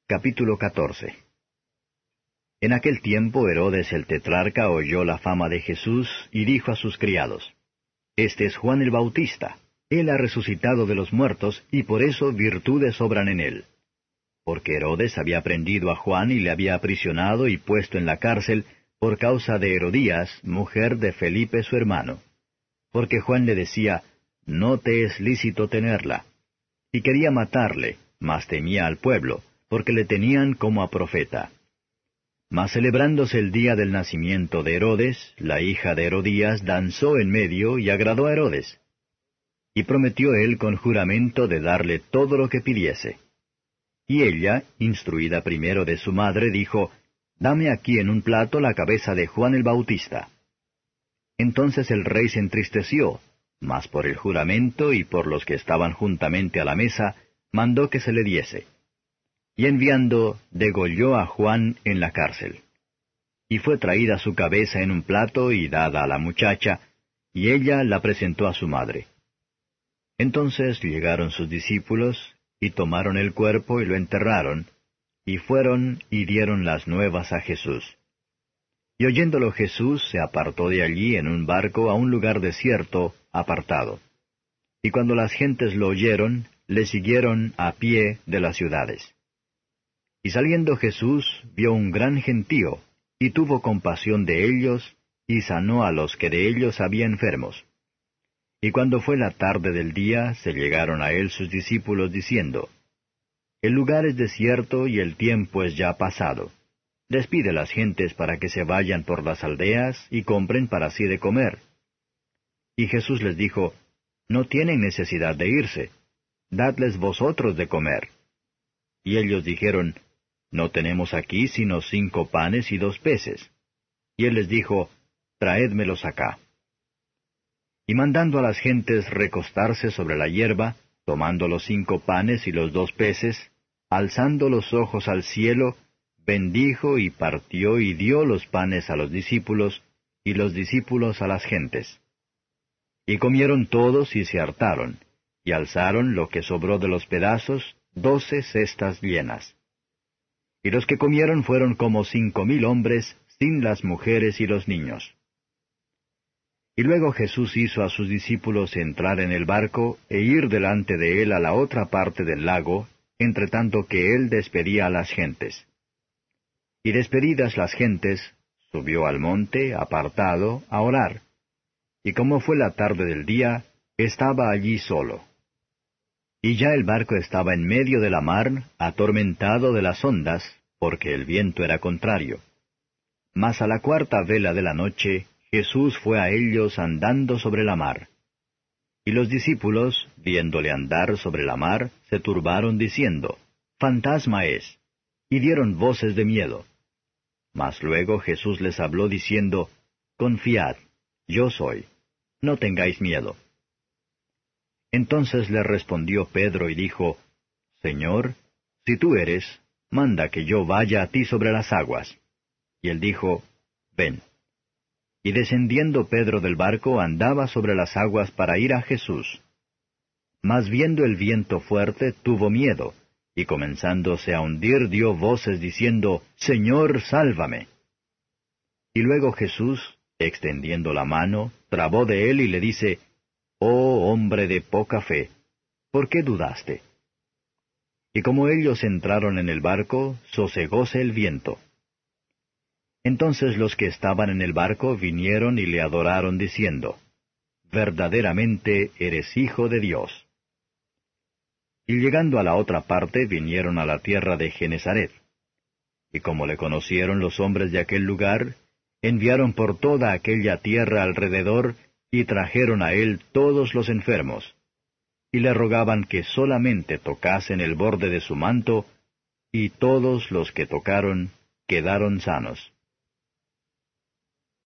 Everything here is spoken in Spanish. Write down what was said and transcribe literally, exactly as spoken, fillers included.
Capítulo catorce. En aquel tiempo Herodes el tetrarca oyó la fama de Jesús, y dijo a sus criados, Este es Juan el Bautista. Él ha resucitado de los muertos, y por eso virtudes obran en él. Porque Herodes había prendido a Juan y le había aprisionado y puesto en la cárcel por causa de Herodías, mujer de Felipe su hermano. Porque Juan le decía, No te es lícito tenerla. Y quería matarle, mas temía al pueblo, porque le tenían como a profeta. Mas celebrándose el día del nacimiento de Herodes, la hija de Herodías danzó en medio y agradó a Herodes. Y prometió él con juramento de darle todo lo que pidiese. Y ella, instruida primero de su madre, dijo, Dame aquí en un plato la cabeza de Juan el Bautista. Entonces el rey se entristeció, mas por el juramento y por los que estaban juntamente a la mesa, mandó que se le diese. Y enviando, degolló a Juan en la cárcel. Y fue traída su cabeza en un plato y dada a la muchacha, y ella la presentó a su madre. Entonces llegaron sus discípulos, y tomaron el cuerpo y lo enterraron, y fueron y dieron las nuevas a Jesús. Y oyéndolo Jesús se apartó de allí en un barco a un lugar desierto, apartado. Y cuando las gentes lo oyeron, le siguieron a pie de las ciudades. Y saliendo Jesús vio un gran gentío, y tuvo compasión de ellos, y sanó a los que de ellos había enfermos. Y cuando fue la tarde del día, se llegaron a él sus discípulos diciendo, El lugar es desierto y el tiempo es ya pasado. Despide las gentes para que se vayan por las aldeas y compren para sí de comer. Y Jesús les dijo, No tienen necesidad de irse, dadles vosotros de comer. Y ellos dijeron, No tenemos aquí sino cinco panes y dos peces. Y él les dijo, Traédmelos acá. Y mandando a las gentes recostarse sobre la hierba, tomando los cinco panes y los dos peces, alzando los ojos al cielo, bendijo y partió y dio los panes a los discípulos, y los discípulos a las gentes. Y comieron todos y se hartaron, y alzaron lo que sobró de los pedazos, doce cestas llenas. Y los que comieron fueron como cinco mil hombres, sin las mujeres y los niños. Y luego Jesús hizo a sus discípulos entrar en el barco e ir delante de él a la otra parte del lago, entre tanto que él despedía a las gentes. Y despedidas las gentes, subió al monte, apartado, a orar. Y como fue la tarde del día, estaba allí solo. Y ya el barco estaba en medio de la mar, atormentado de las ondas, porque el viento era contrario. Mas a la cuarta vela de la noche, Jesús fue a ellos andando sobre la mar. Y los discípulos, viéndole andar sobre la mar, se turbaron diciendo, Fantasma es, y dieron voces de miedo. Mas luego Jesús les habló diciendo, Confiad, yo soy, no tengáis miedo. Entonces le respondió Pedro y dijo, Señor, si tú eres, manda que yo vaya a ti sobre las aguas. Y él dijo, Ven. Y descendiendo Pedro del barco andaba sobre las aguas para ir a Jesús. Mas viendo el viento fuerte, tuvo miedo, y comenzándose a hundir dio voces diciendo, Señor, sálvame. Y luego Jesús, extendiendo la mano, trabó de él y le dice, Oh hombre de poca fe, ¿por qué dudaste? Y como ellos entraron en el barco, sosegóse el viento. Entonces los que estaban en el barco vinieron y le adoraron diciendo, Verdaderamente eres Hijo de Dios. Y llegando a la otra parte vinieron a la tierra de Genezaret. Y como le conocieron los hombres de aquel lugar, enviaron por toda aquella tierra alrededor, y trajeron a él todos los enfermos, y le rogaban que solamente tocasen el borde de su manto, y todos los que tocaron quedaron sanos.